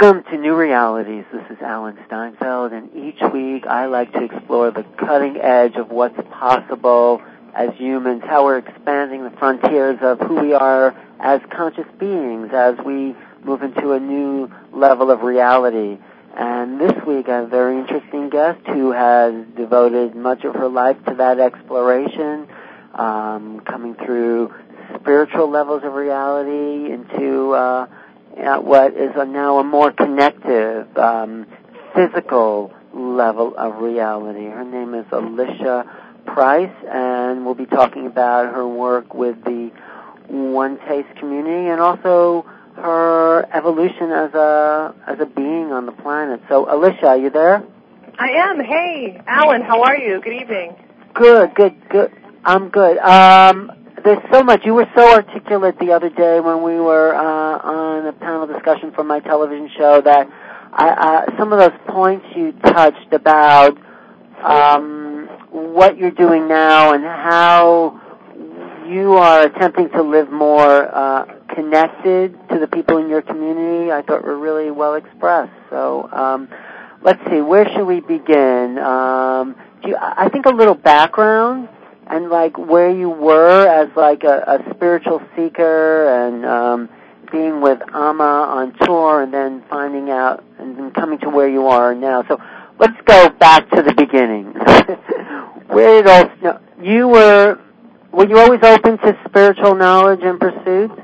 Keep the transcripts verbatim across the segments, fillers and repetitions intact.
Welcome to New Realities. This is Alan Steinfeld, and each week I like to explore the cutting edge of what's possible as humans, how we're expanding the frontiers of who we are as conscious beings as we move into a new level of reality. And this week I have a very interesting guest who has devoted much of her life to that exploration, um, coming through spiritual levels of reality into uh, what is a, now a more connective, um, physical level of reality. Her name is Alicia Price, and we'll be talking about her work with the One Taste community and also her evolution as a as a being on the planet. So, Alicia, are you there? I am. Hey, Alan, how are you? Good evening. Good, good, good. I'm good. Um, there's so much. You were so articulate the other day when we were uh, on a panel discussion for my television show that I, uh, some of those points you touched about um, what you're doing now and how you are attempting to live more uh, connected to the people in your community, I thought were really well expressed. So um, let's see, where should we begin? Um, do you, I think a little background and like where you were as like a, a spiritual seeker and um, being with Amma on tour and then finding out and then coming to where you are now. So let's go back to the beginning. Where did all no, you were? Were you always open to spiritual knowledge and pursuits?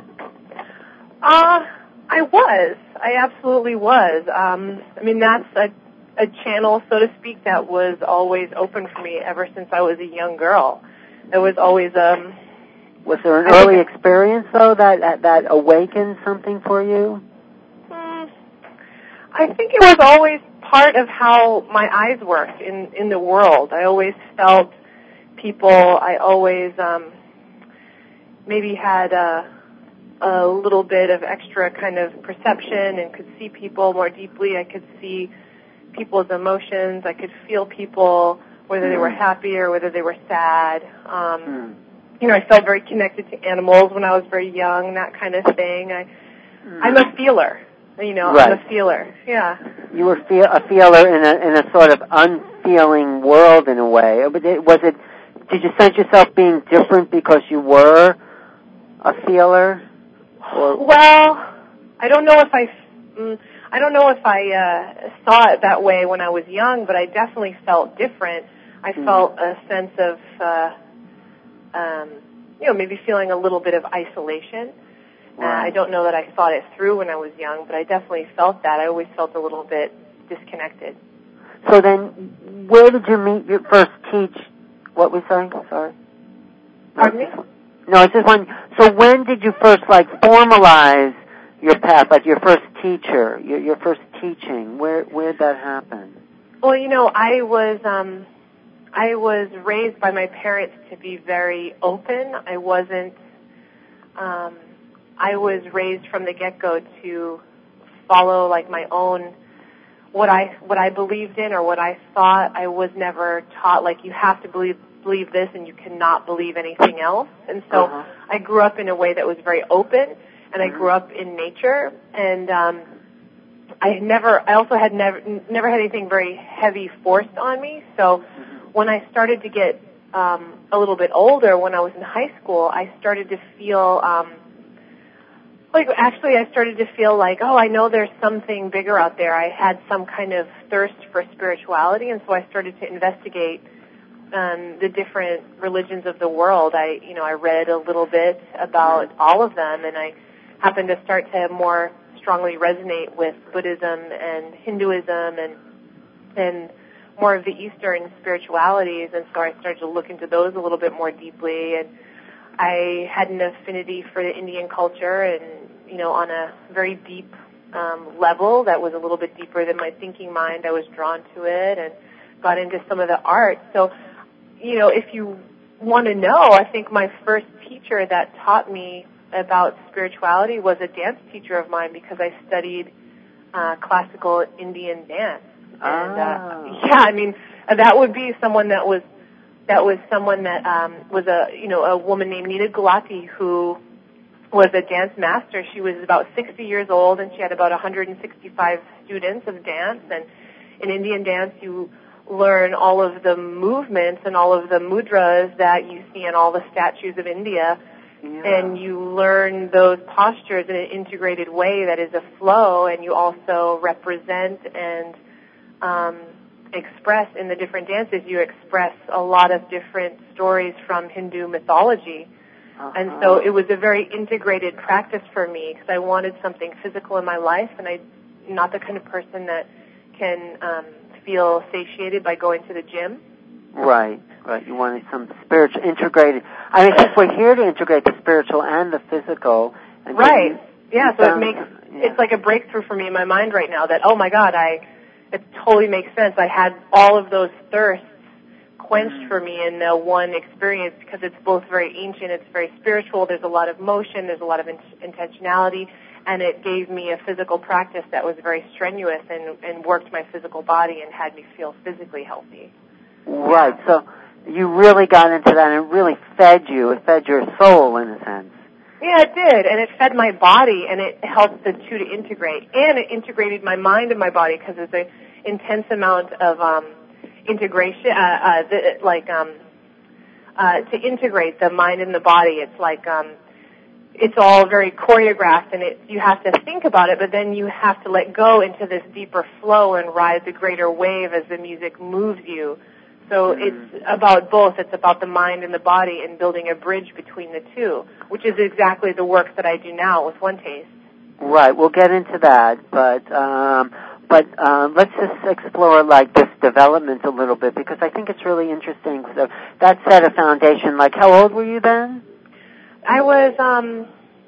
Uh, I was. I absolutely was. Um, I mean, that's a, a channel, so to speak, that was always open for me ever since I was a young girl. It was always... Um, was there an I early experience, though, that, that that awakened something for you? Hmm, I think it was always part of how my eyes worked in, in the world. I always felt people. I always um, maybe had a, a little bit of extra kind of perception and could see people more deeply. I could see people's emotions. I could feel people, whether mm. they were happy or whether they were sad. Um, mm. You know, I felt very connected to animals when I was very young, that kind of thing. I, mm. I'm a feeler. You know, right. I'm a feeler. Yeah. You were feel, a feeler in a in a sort of unfeeling world in a way. Was it? Did you sense yourself being different because you were a feeler? Or? Well, I don't know if I, mm, I don't know if I uh, saw it that way when I was young, but I definitely felt different. I mm. felt a sense of, uh, um, you know, maybe feeling a little bit of isolation. Right. Uh, I don't know that I thought it through when I was young, but I definitely felt that. I always felt a little bit disconnected. So then, where did you meet your first teach? What was saying? Sorry. Pardon me? No, it's just one. So when did you first, like, formalize your path, like your first teacher, your, your first teaching? Where where did that happen? Well, you know, I was um, I was raised by my parents to be very open. I wasn't. Um, I was raised from the get-go to follow like my own. What I what I believed in or what I thought. I was never taught like you have to believe believe this and you cannot believe anything else. And so uh-huh. I grew up in a way that was very open, and mm-hmm. I grew up in nature. And um, I never. I also had never never had anything very heavy forced on me. So mm-hmm. when I started to get um, a little bit older, when I was in high school, I started to feel. Um, Like, actually, I started to feel like, oh, I know there's something bigger out there. I had some kind of thirst for spirituality, and so I started to investigate um, the different religions of the world. I, you know, I read a little bit about all of them, and I happened to start to more strongly resonate with Buddhism and Hinduism and and more of the Eastern spiritualities, and so I started to look into those a little bit more deeply, and I had an affinity for the Indian culture and, you know, on a very deep um, level that was a little bit deeper than my thinking mind. I was drawn to it and got into some of the art. So, you know, if you want to know, I think my first teacher that taught me about spirituality was a dance teacher of mine because I studied uh, classical Indian dance. And, ah. uh, yeah, I mean, that would be someone that was That was someone that um, was a, you know, a woman named Nita Gulati who was a dance master. She was about sixty years old, and she had about one hundred sixty-five students of dance. And in Indian dance, you learn all of the movements and all of the mudras that you see in all the statues of India. Yeah. And you learn those postures in an integrated way that is a flow, and you also represent and um, express in the different dances. You express a lot of different stories from Hindu mythology. Uh-huh. And so it was a very integrated practice for me because I wanted something physical in my life, and I'm not the kind of person that can um, feel satiated by going to the gym. Right, right. You wanted some spiritual, integrated. I mean, since we're here to integrate the spiritual and the physical. And right. You, yeah, you so found, it makes, yeah. it's like a breakthrough for me in my mind right now that, oh my God, I, it totally makes sense. I had all of those thirsts quenched mm. for me in the one experience because it's both very ancient, it's very spiritual, there's a lot of motion, there's a lot of in- intentionality, and it gave me a physical practice that was very strenuous and, and worked my physical body and had me feel physically healthy. Right, so you really got into that and it really fed you. It fed your soul, in a sense. Yeah, it did, and it fed my body, and it helped the two to integrate. And it integrated my mind and my body because there's an intense amount of um, integration, uh, uh, the, like um, uh, to integrate the mind and the body. It's like um, it's all very choreographed, and it, you have to think about it, but then you have to let go into this deeper flow and ride the greater wave as the music moves you. So it's about both. It's about the mind and the body and building a bridge between the two, which is exactly the work that I do now with One Taste. Right. We'll get into that, but um, but um, let's just explore like this development a little bit because I think it's really interesting. So that set a foundation. Like, how old were you then? I was um,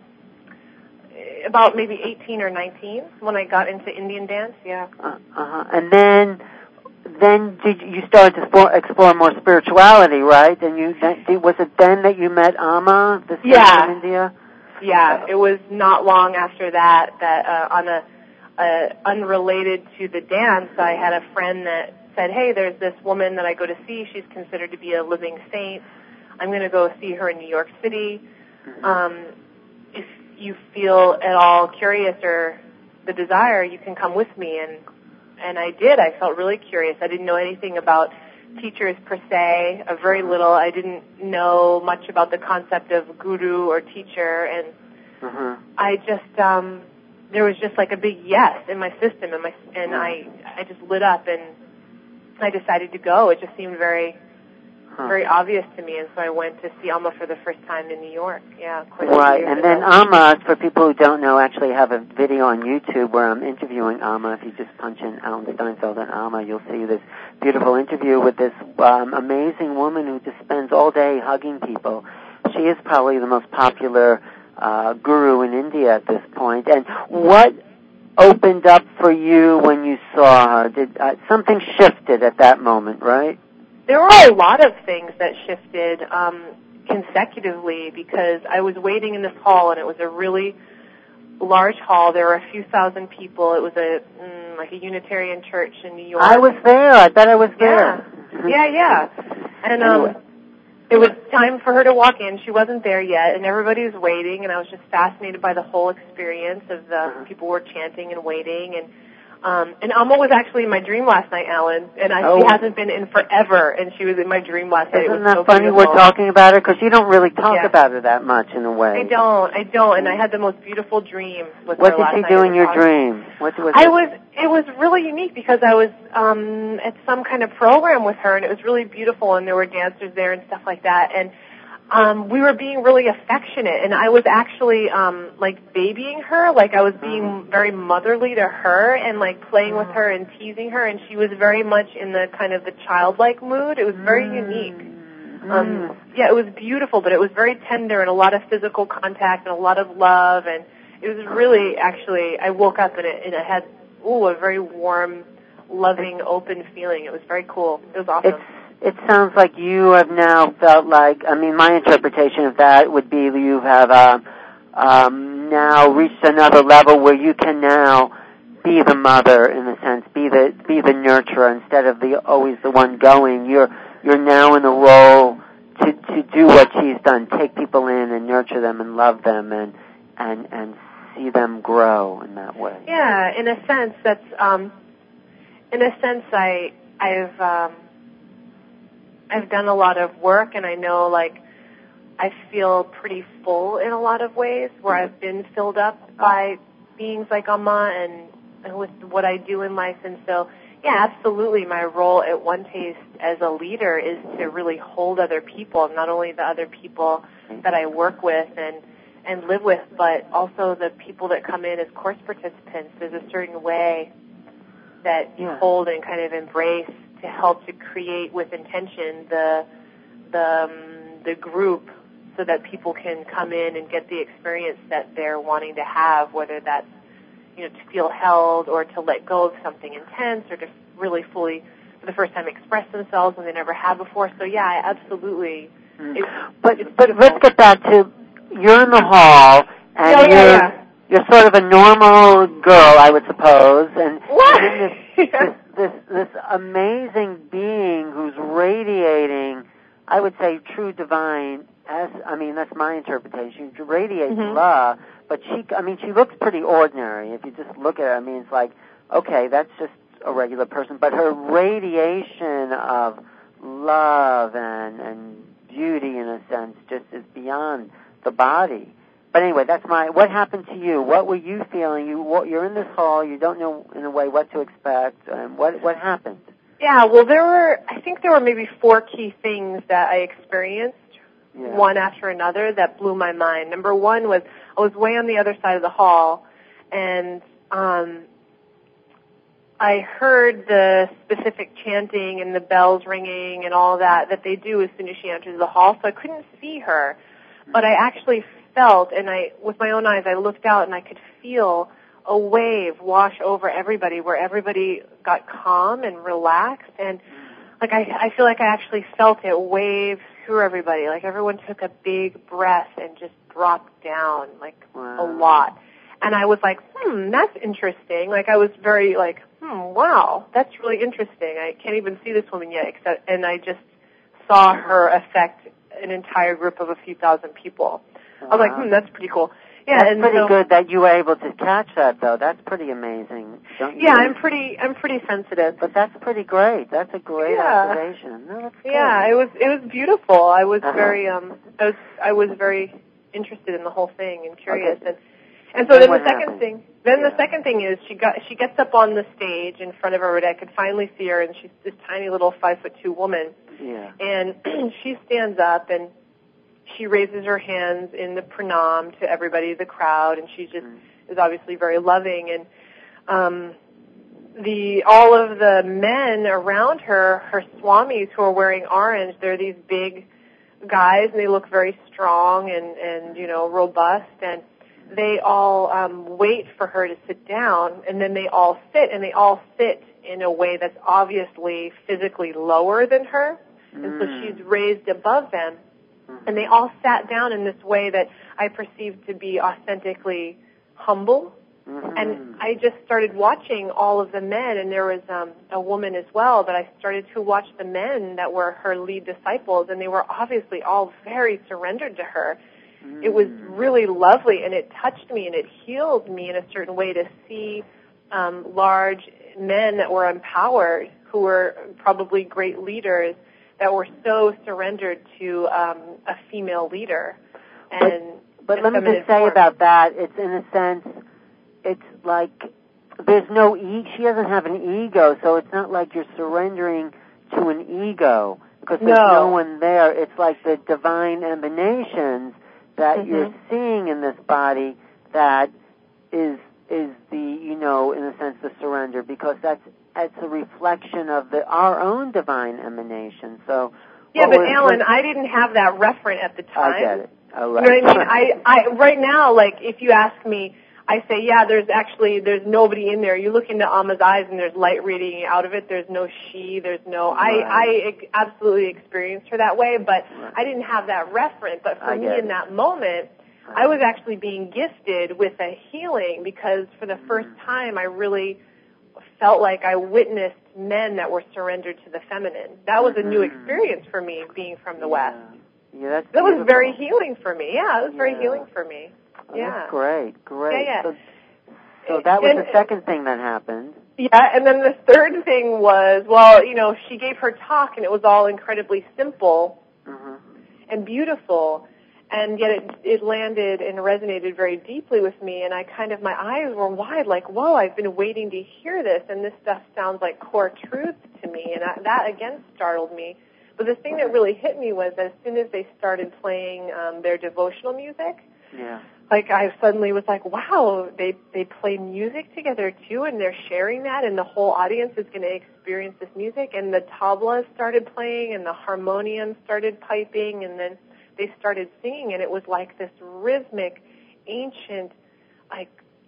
about maybe eighteen or nineteen when I got into Indian dance. Yeah. Uh huh. And then. Then did you started to explore, explore more spirituality, right? And you then, was it then that you met Amma, the singer yeah. from India? Yeah, it was not long after that that uh, on a, a unrelated to the dance, I had a friend that said, "Hey, there's this woman that I go to see. She's considered to be a living saint. I'm going to go see her in New York City. Um, if you feel at all curious or the desire, you can come with me." And And I did. I felt really curious. I didn't know anything about teachers per se, uh, very little. I didn't know much about the concept of guru or teacher, and uh-huh. I just, um, there was just like a big yes in my system, and my, and I, I just lit up, and I decided to go. It just seemed very, huh. very obvious to me, and so I went to see Amma for the first time in New York. Yeah, quite a few right. years And ago. then Amma, for people who don't know, actually have a video on YouTube where I'm interviewing Amma. If you just punch in Alan Steinfeld and Amma, you'll see this beautiful interview with this um, amazing woman who just spends all day hugging people. She is probably the most popular uh, guru in India at this point. And what opened up for you when you saw her? Did uh, something shifted at that moment, right? There were a lot of things that shifted um, consecutively because I was waiting in this hall, and it was a really large hall. There were a few thousand people. It was a mm, like a Unitarian church in New York. I was there. I bet I was there. Yeah, yeah, yeah. And um, anyway. It was time for her to walk in. She wasn't there yet, and everybody was waiting, and I was just fascinated by the whole experience of the uh-huh. people were chanting and waiting, and Um, and Amma was actually in my dream last night, Alan, and I, oh. she hasn't been in forever, and she was in my dream last night. Isn't it was that so funny beautiful. We're talking about her? Because you don't really talk yeah. about her that much in a way. I don't, I don't, and I had the most beautiful dream with what her last night. What did she do in your talking. dream? What was I it? was, it was really unique because I was um, at some kind of program with her, and it was really beautiful, and there were dancers there and stuff like that, and Um, we were being really affectionate, and I was actually, um, like, babying her, like I was being very motherly to her and, like, playing with her and teasing her, and she was very much in the kind of the childlike mood. It was very unique. Um, yeah, it was beautiful, but it was very tender and a lot of physical contact and a lot of love, and it was really, actually, I woke up and it, and it had, ooh, a very warm, loving, open feeling. It was very cool. It was awesome. It's It sounds like you have now felt like, I mean, my interpretation of that would be you have uh, um, now reached another level where you can now be the mother, in a sense, be the be the nurturer instead of the always the one going. You're you're now in the role to to do what she's done, take people in and nurture them and love them and and and see them grow in that way. Yeah, in a sense, that's um, in a sense, I I've um, I've done a lot of work, and I know like I feel pretty full in a lot of ways, where I've been filled up by beings like Amma and, and with what I do in life, and so. Yeah, absolutely. My role at One Taste as a leader is to really hold other people, not only the other people that I work with and, and live with, but also the people that come in as course participants. There's a certain way that you yeah. hold and kind of embrace to help to create with intention the the um, the group so that people can come in and get the experience that they're wanting to have, whether that's you know, to feel held or to let go of something intense or to really fully, for the first time, express themselves when they never have before. So, yeah, I absolutely. Mm. It, but but let's get back to, you're in the hall, and oh, yeah, you're, yeah. you're sort of a normal girl, I would suppose, and, what? and then this, yeah. this, this, this amazing being who's radiating, I would say, true divine, as I mean, that's my interpretation, she radiates mm-hmm. love. But she, I mean, she looks pretty ordinary. If you just look at her, I mean, it's like, okay, that's just a regular person. But her radiation of love and, and beauty, in a sense, just is beyond the body. But anyway, that's my, what happened to you? What were you feeling? You, what, you're in this hall, you don't know, in a way, what to expect. And what, what happened? Yeah, well, there were, I think there were maybe four key things that I experienced. Yeah. One after another that blew my mind. Number one was I was way on the other side of the hall, and um, I heard the specific chanting and the bells ringing and all that that they do as soon as she enters the hall, so I couldn't see her. But I actually felt, and I, with my own eyes, I looked out and I could feel a wave wash over everybody where everybody got calm and relaxed, and like I, I feel like I actually felt it wave through everybody. Like everyone took a big breath and just dropped down, like wow. a lot. And I was like, hmm, that's interesting. Like I was very like, hmm, wow, that's really interesting. I can't even see this woman yet, except, and I just saw her affect an entire group of a few thousand people. Wow. I was like, hmm, that's pretty cool. Yeah, that's and pretty so, good that you were able to catch that, though. That's pretty amazing. Don't you yeah, think? I'm pretty, I'm pretty sensitive. But that's pretty great. That's a great yeah. observation. No, that's good. Yeah, it was, it was beautiful. I was uh-huh. very, um, I was, I was very interested in the whole thing and curious. Okay. And, and so then then the second happened? thing, then yeah. the second thing is she got, she gets up on the stage in front of everybody. I could finally see her, and she's this tiny little five foot two woman. Yeah. And she stands up and she raises her hands in the pranam to everybody, the crowd, and she just mm. is obviously very loving. And um, the all of the men around her, her swamis who are wearing orange, they're these big guys, and they look very strong and, and you know, robust. And they all um, wait for her to sit down, and then they all sit, and they all sit in a way that's obviously physically lower than her. Mm. And so she's raised above them. And they all sat down in this way that I perceived to be authentically humble. Mm-hmm. And I just started watching all of the men, and there was um, a woman as well, but I started to watch the men that were her lead disciples, and they were obviously all very surrendered to her. Mm. It was really lovely, and it touched me, and it healed me in a certain way to see um, large men that were empowered, who were probably great leaders, that were so surrendered to um, a female leader. And but but let me just say form. about that, it's in a sense, it's like there's no e- she doesn't have an ego, so it's not like you're surrendering to an ego because there's no. no one there. It's like the divine emanations that mm-hmm. you're seeing in this body that is is the, you know, in a sense, the surrender, because that's it's a reflection of the our own divine emanation. So yeah, but Alan, what, I didn't have that referent at the time. I get it. Oh, right. You know what I mean? I, I right now, like if you ask me, I say, yeah, there's actually there's nobody in there. You look into Amma's eyes, and there's light radiating out of it. There's no she. There's no. Right. I I absolutely experienced her that way, but right. I didn't have that referent. But for I me, get in it. that moment, I was actually being gifted with a healing, because for the first time I really felt like I witnessed men that were surrendered to the feminine. That was a new experience for me, being from the yeah. West. Yeah, that's that beautiful. was very healing for me. Yeah, it was very yeah. healing for me. Oh, yeah. That's great, great. Yeah, yeah. So, so that was and, the second thing that happened. Yeah, and then the third thing was, well, you know, she gave her talk, and it was all incredibly simple Mm-hmm. and beautiful, and yet it, it landed and resonated very deeply with me, and I kind of, my eyes were wide, like, whoa, I've been waiting to hear this, and this stuff sounds like core truth to me, and I, that, again, startled me. But the thing that really hit me was as soon as they started playing um, their devotional music, Yeah. like I suddenly was like, wow, they they play music together too, and they're sharing that, and the whole audience is going to experience this music. And the tablas started playing, and the harmonium started piping, and then they started singing, and it was like this rhythmic, ancient, like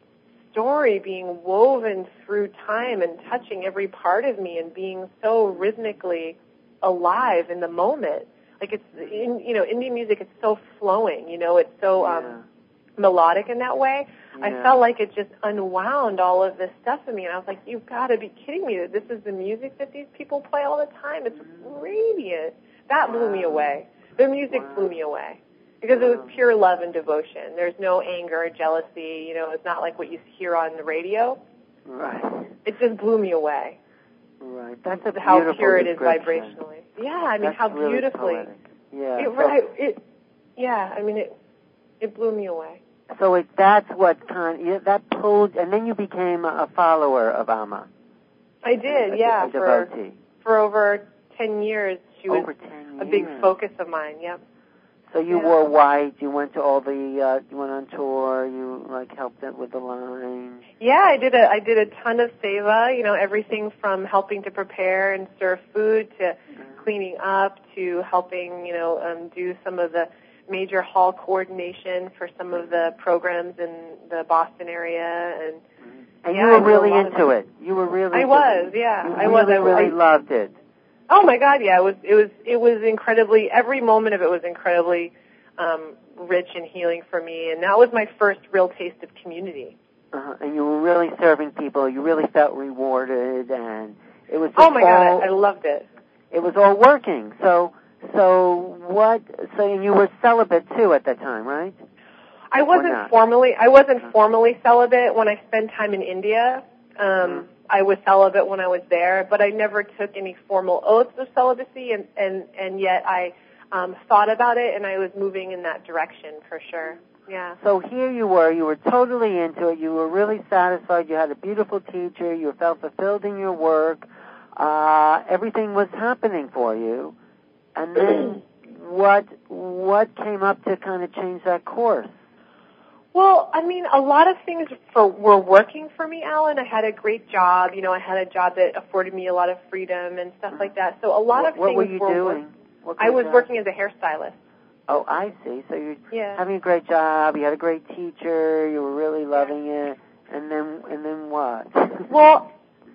story being woven through time and touching every part of me, and being so rhythmically alive in the moment. Like it's, in, you know, Indian music is so flowing, you know, it's so um, Yeah. melodic in that way. Yeah. I felt like it just unwound all of this stuff in me, and I was like, you've got to be kidding me that this is the music that these people play all the time. It's radiant. That blew me away. Their music Wow. blew me away because it was pure love and devotion. There's no anger or jealousy. You know, it's not like what you hear on the radio. Right. It just blew me away. Right. That's a How beautiful pure it is description. vibrationally. Yeah, I mean, That's how really beautifully. poetic. Yeah. It, so, right, it, yeah, I mean, it, it blew me away. so it, that's what kind. Yeah, that pulled, and then you became a follower of Amma. I did, a, yeah, a for devotee. for over ten years. She was Over ten a big years. focus of mine. Yep. So you Yeah. wore white. You went to all the. Uh, you went on tour. You like helped them with the line. Yeah, I did a I did a ton of seva. You know, everything from helping to prepare and serve food to Mm-hmm. cleaning up to helping. You know, um, do some of the major hall coordination for some of the programs in the Boston area, and And yeah, you were I did a really lot of into it. You were really. I was, yeah, You I was. really, I, really I, loved it. Oh my God, yeah, it was it was it was incredibly, every moment of it was incredibly um, rich and healing for me, and that was my first real taste of community. Uh-huh. And you were really serving people. You really felt rewarded, and it was. Just Oh my God, all, I, I loved it. It was all working. So, so what? So you were celibate too at that time, right? I wasn't not? formally I wasn't formally celibate when I spent time in India. Um, Mm-hmm. I was celibate when I was there, but I never took any formal oaths of celibacy, and and and yet I um, thought about it, and I was moving in that direction for sure. Yeah. So here you were, you were totally into it, you were really satisfied, you had a beautiful teacher, you felt fulfilled in your work, uh, everything was happening for you, and then what what came up to kind of change that course? Well, I mean, a lot of things for, were working for me, Alan. I had a great job. You know, I had a job that afforded me a lot of freedom and stuff like that. So a lot what, of what things were you were doing? What I was job? working as a hairstylist. Oh, I see. So you're Yeah. having a great job, you had a great teacher, you were really loving it, and then and then what? Well,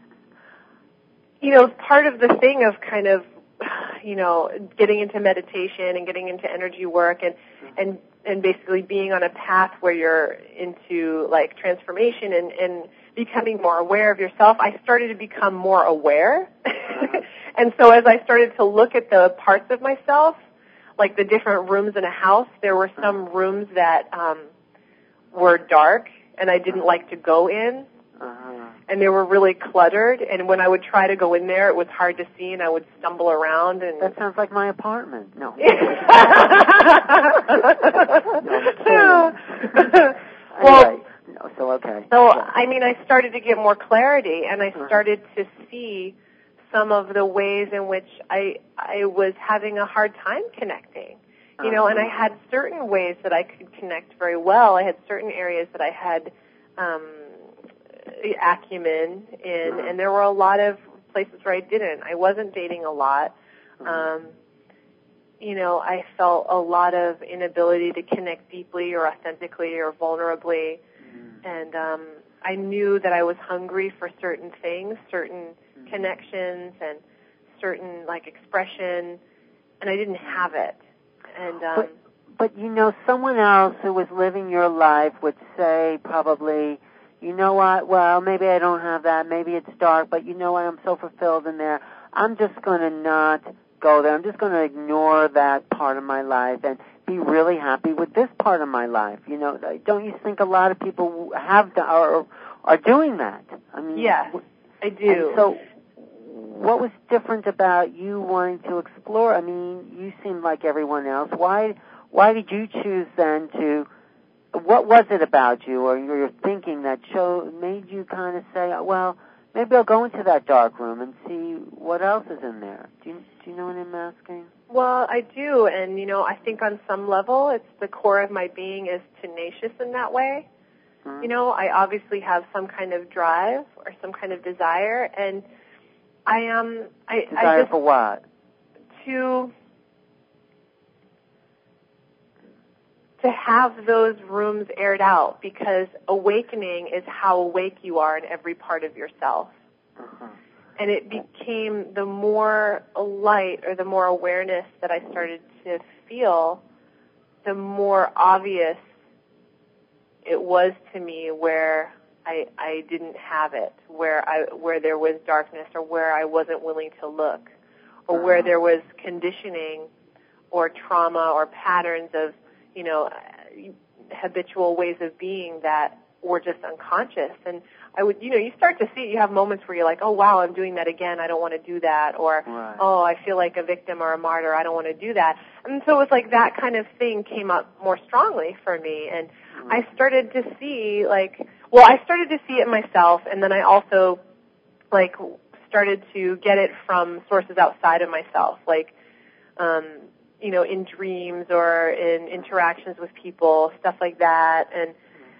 you know, part of the thing of kind of, you know, getting into meditation and getting into energy work and and and basically being on a path where you're into like transformation and, and becoming more aware of yourself, I started to become more aware. Uh-huh. And so as I started to look at the parts of myself, like the different rooms in a house, there were some rooms that um, were dark and I didn't like to go in. Uh-huh. And they were really cluttered, and when I would try to go in there, it was hard to see, and I would stumble around. And That sounds like my apartment. No. no, well, well, no, so okay. so yeah. I mean, I started to get more clarity, and I Uh-huh. started to see some of the ways in which I I was having a hard time connecting. You know, and I had certain ways that I could connect very well. I had certain areas that I had um, acumen in, Uh-huh. and there were a lot of places where I didn't. I wasn't dating a lot. Uh-huh. Um, you know, I felt a lot of inability to connect deeply or authentically or vulnerably, Mm-hmm. and um, I knew that I was hungry for certain things, certain Mm-hmm. connections, and certain like expression, and I didn't have it. And um, but, but you know, someone else who was living your life would say probably, you know what, well, maybe I don't have that, maybe it's dark, but you know what, I'm so fulfilled in there, I'm just going to not go there. I'm just going to ignore that part of my life and be really happy with this part of my life. You know, don't you think a lot of people have to, are are doing that? I mean, yes, I do. And so, what was different about you wanting to explore? I mean, you seemed like everyone else. Why why did you choose then to? What was it about you or your thinking that showed made you kind of say, well, maybe I'll go into that dark room and see what else is in there? Do you, do you know what I'm asking? Well, I do, and, you know, I think on some level it's the core of my being is tenacious in that way. Mm-hmm. You know, I obviously have some kind of drive or some kind of desire, and I am... Um, I, desire I just, for what? To... to have those rooms aired out, because awakening is how awake you are in every part of yourself. Uh-huh. And it became the more light or the more awareness that I started to feel, the more obvious it was to me where I, I didn't have it, where I where there was darkness or where I wasn't willing to look, or uh-huh. where there was conditioning or trauma or patterns of, you know, habitual ways of being that were just unconscious. And I would, you know, you start to see it. You have moments where you're like, oh, wow, I'm doing that again. I don't want to do that. Or, right. oh, I feel like a victim or a martyr. I don't want to do that. And so it was like that kind of thing came up more strongly for me. And right. I started to see, like, well, I started to see it myself. And then I also, like, started to get it from sources outside of myself, like, um, you know, in dreams or in interactions with people, stuff like that. And,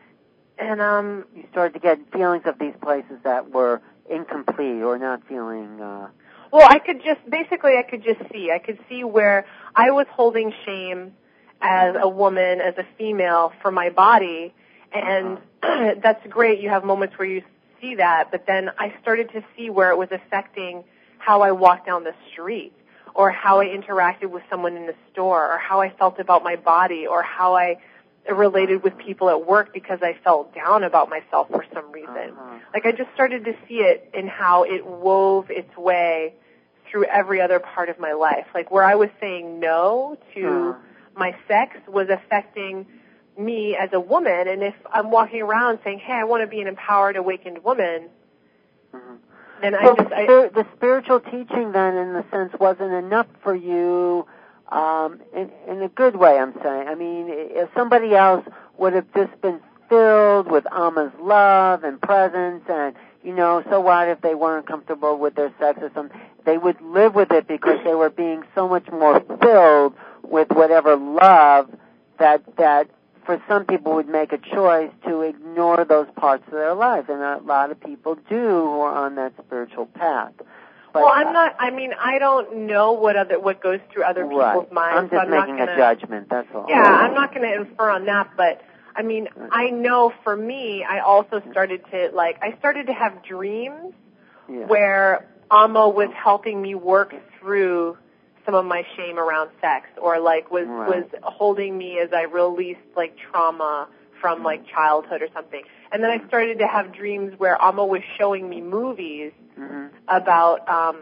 and, um... You started to get feelings of these places that were incomplete or not feeling, uh... Well, I could just, basically I could just see. I could see where I was holding shame as a woman, as a female, for my body. And uh-huh. That's great. You have moments where you see that. But then I started to see where it was affecting how I walked down the street, or how I interacted with someone in the store, or how I felt about my body, or how I related with people at work because I felt down about myself for some reason. Uh-huh. Like, I just started to see it in how it wove its way through every other part of my life. Like, where I was saying no to uh-huh. my sex was affecting me as a woman, and if I'm walking around saying, hey, I want to be an empowered, awakened woman, uh-huh. then so I just... I, the, the spiritual teaching, then, in the sense, wasn't enough for you... Um, in, in a good way, I'm saying. I mean, if somebody else would have just been filled with Amma's love and presence and, you know, so what if they weren't comfortable with their sex or something? They would live with it because they were being so much more filled with whatever love that, that for some people would make a choice to ignore those parts of their lives. And a lot of people do who are on that spiritual path. But, well, I'm not, I mean, I don't know what other, what goes through other people's right. minds. I'm just so I'm making not gonna, a judgment, that's all. Yeah, I'm not going to infer on that, but, I mean, I know for me, I also started to, like, I started to have dreams yeah. where Amma was helping me work through some of my shame around sex, or, like, was, right. was holding me as I released, like, trauma from, like, childhood or something. And then I started to have dreams where Amma was showing me movies mm-hmm. about, um,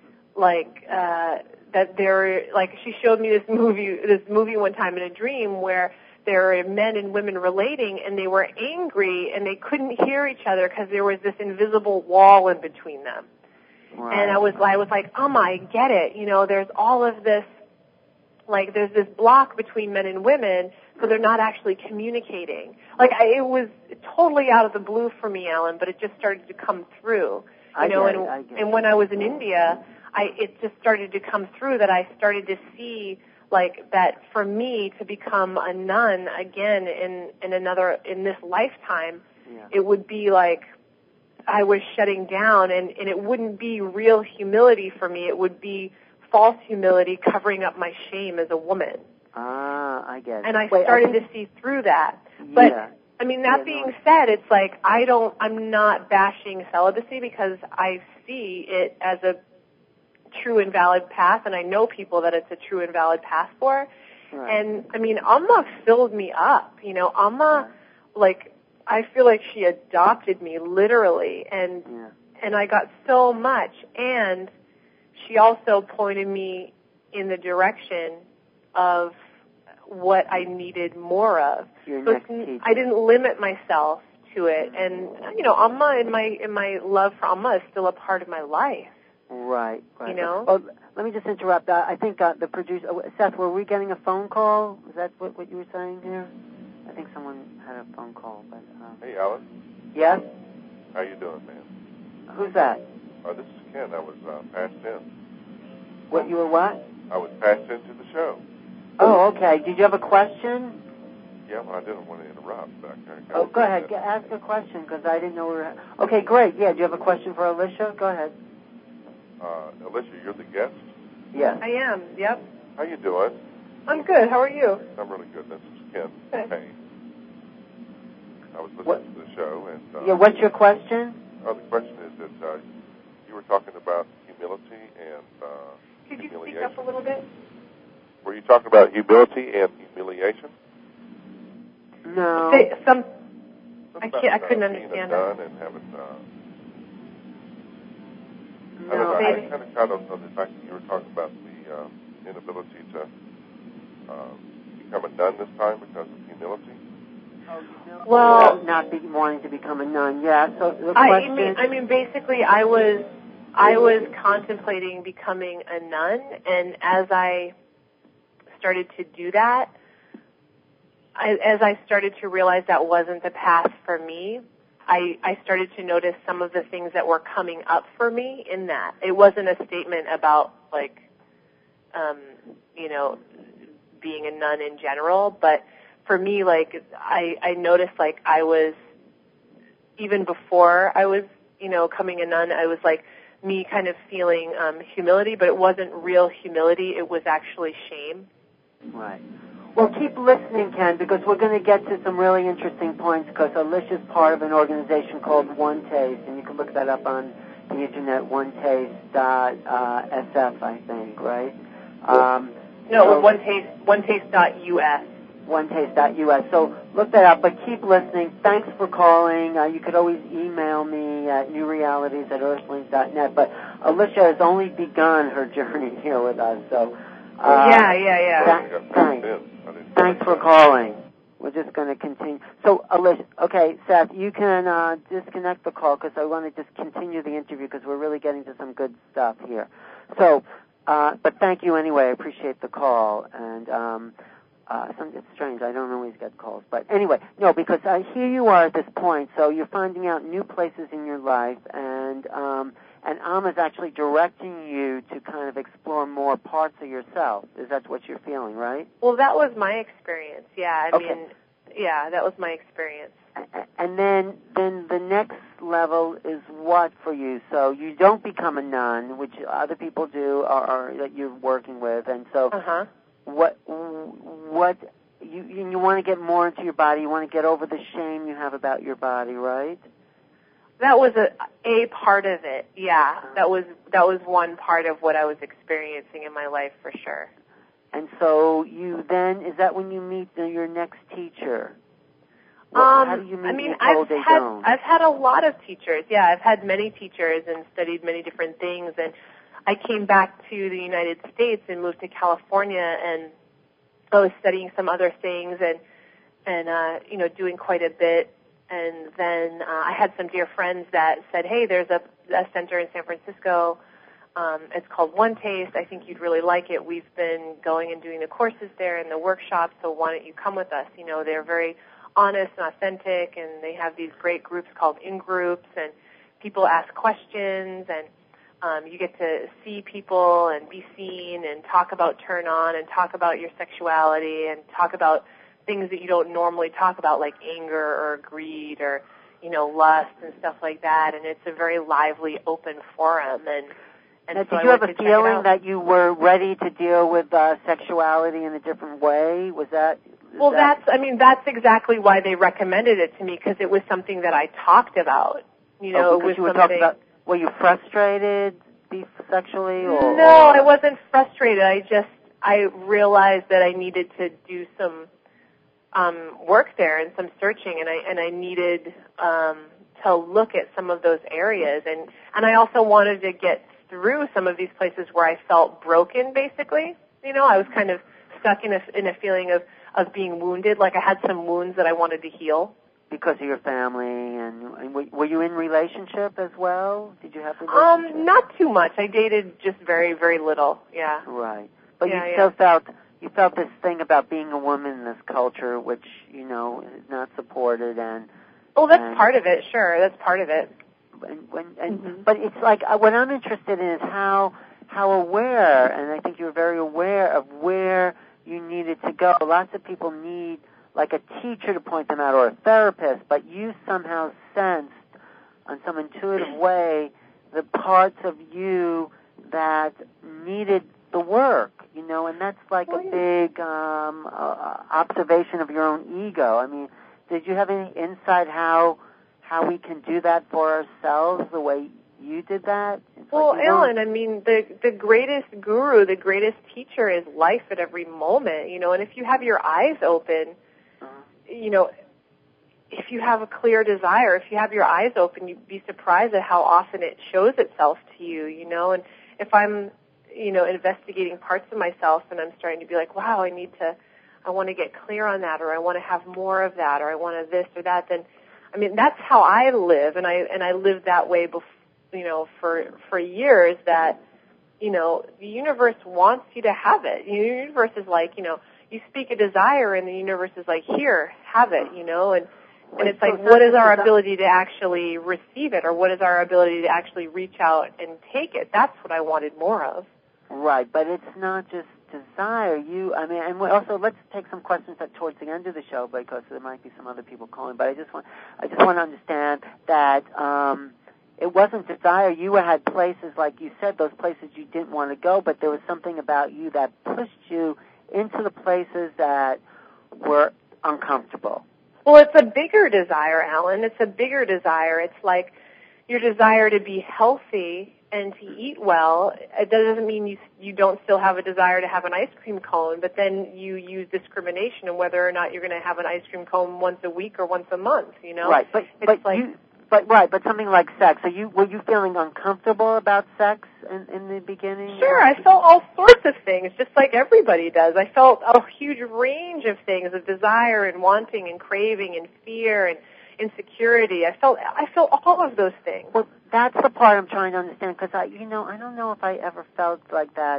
like, uh, that there, like, she showed me this movie, this movie one time in a dream where there were men and women relating, and they were angry, and they couldn't hear each other because there was this invisible wall in between them. Right. And I was, I was like, Amma, I get it. You know, there's all of this, like, there's this block between men and women, so they're not actually communicating. Like, I, it was totally out of the blue for me, Alan, but it just started to come through. You I know, get and, it, I get and it. when I was in India, I, it just started to come through that I started to see, like, that for me to become a nun again in, in another, in this lifetime, yeah. it would be like I was shutting down, and, and it wouldn't be real humility for me. It would be false humility covering up my shame as a woman. Ah, I get it. And I Wait, started I think... to see through that. But, yeah. I mean, that yeah, being no. said, it's like I don't, I'm not bashing celibacy because I see it as a true and valid path, and I know people that it's a true and valid path for. Right. And, I mean, Amma filled me up. You know, Amma, right. like, I feel like she adopted me literally, and yeah. and I got so much. And she also pointed me in the direction of what I needed more of. Your so next teacher. I didn't limit myself to it, and you know, Amma and my and my love for Amma is still a part of my life. Right, right. You know. Oh, let me just interrupt. Uh, I think uh, the producer, uh, Seth, were we getting a phone call? Is that what, what you were saying here? I think someone had a phone call, but. Um... Hey, Alan. Yes. How you doing, man? Who's that? Uh, this is Ken. I was uh, passed in. What you were what? I was passed into the show. Oh, okay. Did you have a question? Yeah, well, I didn't want to interrupt, but I kind of. Oh, go ahead. Get, ask a question because I didn't know we were. Okay, great. Yeah, do you have a question for Alicia? Go ahead. Uh, Alicia, you're the guest. Yes. I am. Yep. How you doing? I'm good. How are you? I'm really good. This is Ken. Okay. Hey. I was listening What? to the show, and uh, Yeah. What's your question? oh, the question is that uh, you were talking about humility and uh, Could you humiliation. speak up a little bit? Were you talking about humility and humiliation? No. Say, some. I About, can't. I uh, couldn't being understand undone that. and having. Uh, No. I don't know. Maybe. I kind of caught on the fact that you were talking about the uh, inability to uh, become a nun this time because of humility. Well, not be, wanting to become a nun. Yeah. So the I question. mean, I mean, basically, I was, I was contemplating becoming a nun, and as I started to do that, I, as I started to realize that wasn't the path for me, I, I started to notice some of the things that were coming up for me in that. It wasn't a statement about, like, um, you know, being a nun in general, but for me, like, I, I noticed, like, I was, even before I was, you know, coming a nun, I was, like, me kind of feeling um, humility, but it wasn't real humility. It was actually shame. Right. Well, keep listening, Ken, because we're going to get to some really interesting points because Alicia's part of an organization called One Taste, and you can look that up on the internet, one taste dot s f, I think, right? Um, no, so, it was one taste, one taste dot u s. one taste dot u s. So look that up, but keep listening. Thanks for calling. Uh, you could always email me at new realities at earthlink dot net, but Alicia has only begun her journey here with us, so... Uh, yeah, yeah, yeah. Th- thanks. Thanks for calling. We're just going to continue. So, Alicia, okay, Seth, you can uh, disconnect the call because I want to just continue the interview because we're really getting to some good stuff here. So, uh, but thank you anyway. I appreciate the call. And um, uh, some, it's strange. I don't always get calls. But anyway, no, because uh, here you are at this point. So you're finding out new places in your life, and um, and Amma's actually directing you to kind of explore more parts of yourself. Is that what you're feeling, right? Well, that was my experience. Yeah, I Okay. mean, yeah, that was my experience. And then, then the next level is what for you? So you don't become a nun, which other people do, or, or that you're working with, and so Uh-huh. what? What you you want to get more into your body? You want to get over the shame you have about your body, right? That was a a part of it. Yeah, that was that was one part of what I was experiencing in my life for sure. And so you then, is that when you meet the, your next teacher? What, Um, how do you meet I mean, Nicole I've had Daedone? I've had a lot of teachers. Yeah, I've had many teachers and studied many different things. And I came back to the United States and moved to California, and I was studying some other things and and uh, you know, doing quite a bit. And then uh, I had some dear friends that said, "Hey, there's a, a center in San Francisco. Um, it's called One Taste. I think you'd really like it. We've been going and doing the courses there and the workshops, so why don't you come with us?" You know, they're very honest and authentic, and they have these great groups called in-groups, and people ask questions, and um, you get to see people and be seen and talk about turn-on and talk about your sexuality and talk about things that you don't normally talk about, like anger or greed or, you know, lust and stuff like that. And it's a very lively, open forum. And, and now, so did I you have went a to check it feeling out. that you were ready to deal with uh, sexuality in a different way? Was that? Well, that... that's, I mean, that's exactly why they recommended it to me, because it was something that I talked about. You know, oh, it was you were something. talking about, were you frustrated sexually? Or, no, I wasn't frustrated. I just, I realized that I needed to do some um, work there and some searching, and I and I needed um, to look at some of those areas, and and I also wanted to get through some of these places where I felt broken, basically. You know, I was kind of stuck in a, in a feeling of, of being wounded, like I had some wounds that I wanted to heal. Because of your family, and, and were, were you in relationship as well? Did you have a relationship? Um, not too much. I dated just very, very little, yeah. Right. But yeah, you yeah. still felt, you felt this thing about being a woman in this culture, which, you know, is not supported, and... Well, that's and, part of it, sure, that's part of it. And, when, and, mm-hmm. But it's like, uh, what I'm interested in is how, how aware, and I think you're very aware of where you needed to go. Lots of people need like a teacher to point them out or a therapist, but you somehow sensed on some intuitive way the parts of you that needed the work, you know, and that's like a big um, uh, observation of your own ego. I mean, did you have any insight how how we can do that for ourselves the way you did that? It's well, like, you know, Ellen, I mean, the the greatest guru, the greatest teacher is life at every moment, you know, and if you have your eyes open, you know, if you have a clear desire, if you have your eyes open, you'd be surprised at how often it shows itself to you, you know. And if I'm, you know, investigating parts of myself and I'm starting to be like, wow, I need to, I want to get clear on that, or I want to have more of that, or I want to this or that, then, I mean, that's how I live, and I and I lived that way, before, you know, for for years. That, you know, the universe wants you to have it. The universe is like, you know, you speak a desire, and the universe is like, here, have it, you know, and and it's like, what is our ability to actually receive it, or what is our ability to actually reach out and take it? That's what I wanted more of. Right, but it's not just desire. You, I mean, and we also let's take some questions at towards the end of the show because there might be some other people calling. But I just want, I just want to understand that um, it wasn't desire. You had places, like you said, those places you didn't want to go, but there was something about you that pushed you into the places that were uncomfortable. Well, it's a bigger desire, Alan. It's a bigger desire. It's like your desire to be healthy and to eat well. It doesn't mean you you don't still have a desire to have an ice cream cone, but then you use discrimination in whether or not you're going to have an ice cream cone once a week or once a month, you know? Right, but, it's but like, you... But right, but something like sex. Are you were you feeling uncomfortable about sex in, in the beginning? Sure, I felt all sorts of things, just like everybody does. I felt a huge range of things, of desire and wanting and craving and fear and insecurity. I felt I felt all of those things. Well, that's the part I'm trying to understand, because I, you know, I don't know if I ever felt like that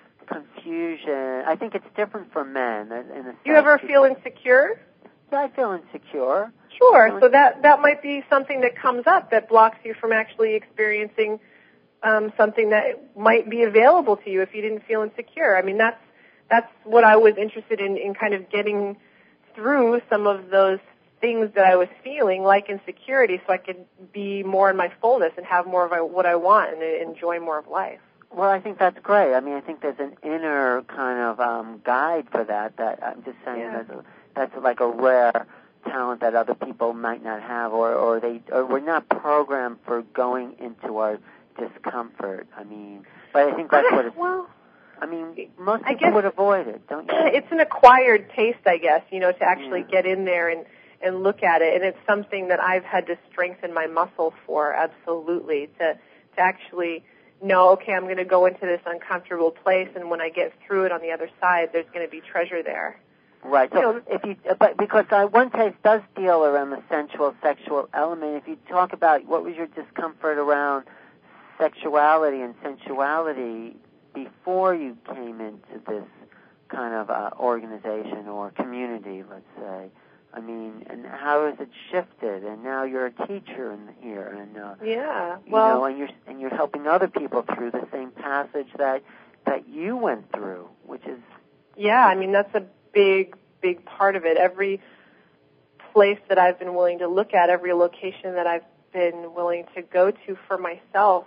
confusion. I think it's different for men. In a You ever feel insecure? Yeah, I feel insecure. Sure, so that, that might be something that comes up that blocks you from actually experiencing um, something that might be available to you if you didn't feel insecure. I mean, that's that's what I was interested in, in kind of getting through some of those things that I was feeling, like insecurity, so I could be more in my fullness and have more of what I want and enjoy more of life. Well, I think that's great. I mean, I think there's an inner kind of um, guide for that, that I'm just saying Yeah. that's, a, that's like a rare talent that other people might not have, or, or they or we're not programmed for going into our discomfort. I mean, but I think that's what it's... Well, I mean, most I people guess would avoid it, don't you? It's an acquired taste, I guess, you know, to actually Yeah. get in there and, and look at it. And it's something that I've had to strengthen my muscle for, absolutely, to to actually know, okay, I'm going to go into this uncomfortable place, and when I get through it on the other side, there's going to be treasure there. Right. So You know, if you, but because uh, one taste does deal around the sensual, sexual element. If you talk about what was your discomfort around sexuality and sensuality before you came into this kind of uh, organization or community, let's say, I mean, and how has it shifted? And now you're a teacher in here, and uh, yeah, you well, know, and you're and you're helping other people through the same passage that that you went through, which is yeah, I mean, that's a big, big part of it. Every place that I've been willing to look at, every location that I've been willing to go to for myself,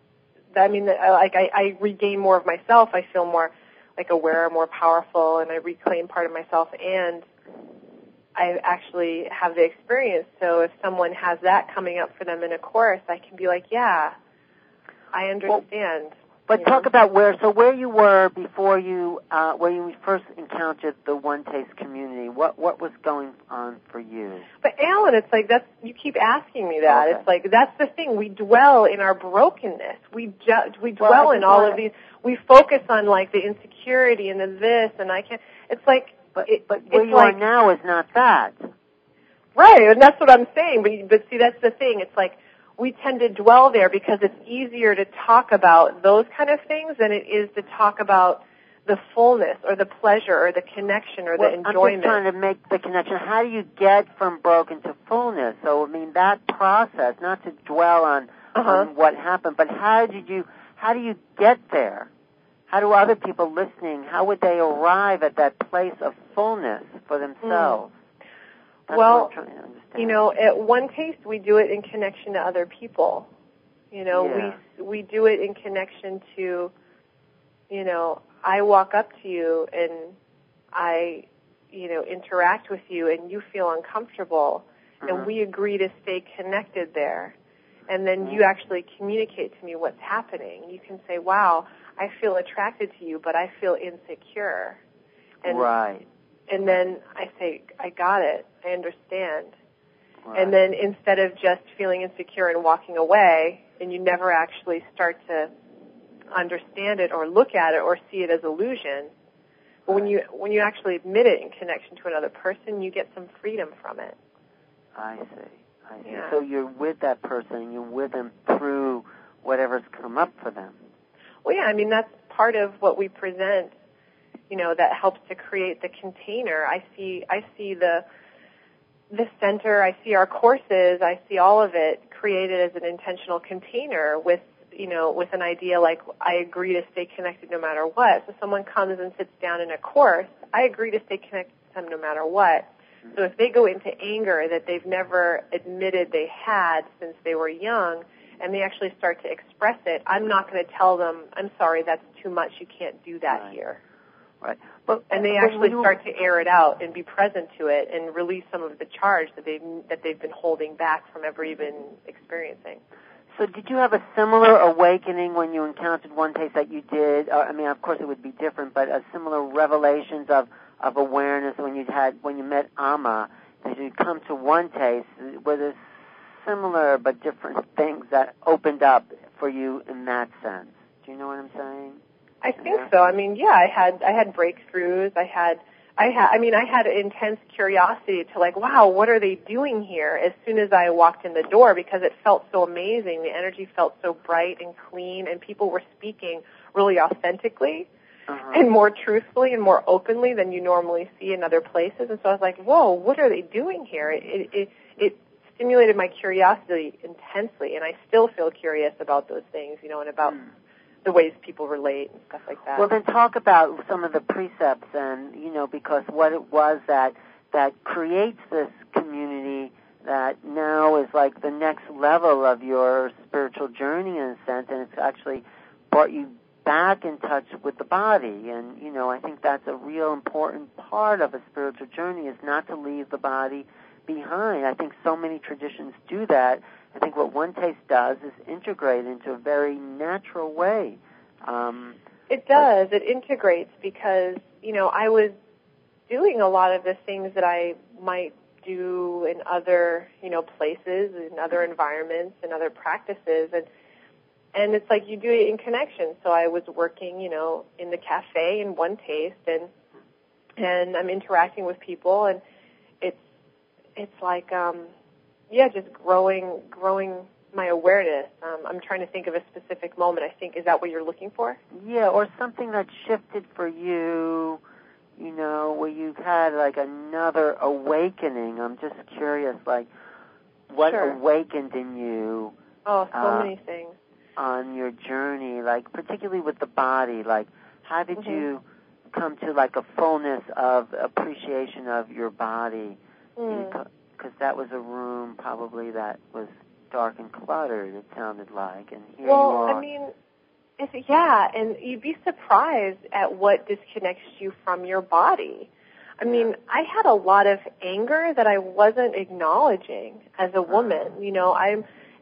I mean, like I, I regain more of myself. I feel more like aware, more powerful, and I reclaim part of myself, and I actually have the experience. So if someone has that coming up for them in a course, I can be like, yeah, I understand. But you talk know? about where, so where you were before you, uh, where you first encountered the One Taste community. What what was going on for you? But Alan, it's like that's you keep asking me that. Okay. It's like that's the thing. We dwell in our brokenness. We ju- we dwell well, in all wanna... of these. We focus on like the insecurity and the this, and I can't. It's like, but it, but where it's you like, are now is not that. Right, and that's what I'm saying. But but see, that's the thing. It's like we tend to dwell there because it's easier to talk about those kind of things than it is to talk about the fullness or the pleasure or the connection or well, the enjoyment. I'm just trying to make the connection. How do you get from broken to fullness? So, I mean, that process, not to dwell on, uh-huh. on what happened, but how did you, how do you get there? How do other people listening, how would they arrive at that place of fullness for themselves? Mm. That's well, what I'm trying to understand. You know, at One Taste, we do it in connection to other people. You know, yeah. we we do it in connection to, you know, I walk up to you and I, you know, interact with you and you feel uncomfortable uh-huh. and we agree to stay connected there. And then you actually communicate to me what's happening. You can say, wow, I feel attracted to you, but I feel insecure. And, right. And then I say, I got it. I understand. Right. And then instead of just feeling insecure and walking away, and you never actually start to understand it or look at it or see it as illusion, but when you when you actually admit it in connection to another person, you get some freedom from it. I see. I see. Yeah. So you're with that person, and you're with them through whatever's come up for them. Well, yeah, I mean, that's part of what we present, you know, that helps to create the container. I see I see the the center, I see our courses, I see all of it created as an intentional container with, you know, with an idea like I agree to stay connected no matter what. So someone comes and sits down in a course, I agree to stay connected to them no matter what. So if they go into anger that they've never admitted they had since they were young, and they actually start to express it, I'm not going to tell them, I'm sorry, that's too much, you can't do that right. here. Right. But, and they but actually you... start to air it out and be present to it and release some of the charge that they've, that they've been holding back from ever even experiencing. So did you have a similar awakening when you encountered One Taste that you did? Uh, I mean, of course it would be different, but a similar revelations of, of awareness when you had when you met Amma, as you come to One Taste, were there similar but different things that opened up for you in that sense? Do you know what I'm saying? I think so. I mean, yeah, I had I had breakthroughs. I had I had I mean, I had intense curiosity to like, wow, what are they doing here? As soon as I walked in the door, because it felt so amazing. The energy felt so bright and clean, and people were speaking really authentically uh-huh. and more truthfully and more openly than you normally see in other places. And so I was like, whoa, what are they doing here? It it it, it stimulated my curiosity intensely, and I still feel curious about those things, you know, and about. Mm. the ways people relate and stuff like that. Well, then talk about some of the precepts and, you know, because what it was that that creates this community that now is like the next level of your spiritual journey in a sense, and it's actually brought you back in touch with the body. And, you know, I think that's a real important part of a spiritual journey is not to leave the body behind. I think so many traditions do that. I think what One Taste does is integrate into a very natural way. Um, it does. It integrates because, you know, I was doing a lot of the things that I might do in other, you know, places, in other environments, and other practices. And and it's like you do it in connection. So I was working, you know, in the cafe in One Taste, and and I'm interacting with people, and it's it's like... um Yeah, just growing, growing my awareness. Um, I'm trying to think of a specific moment. I think, is that what you're looking for? Yeah, or something that shifted for you, you know, where you've had like another awakening. I'm just curious, like, what sure. awakened in you? Oh, so uh, many things. On your journey, like, particularly with the body, like, how did mm-hmm. you come to like a fullness of appreciation of your body? Mm. Because that was a room probably that was dark and cluttered, it sounded like. And here well, you are. I mean, it's, yeah, and you'd be surprised at what disconnects you from your body. I mean, I had a lot of anger that I wasn't acknowledging as a woman, you know, I'm,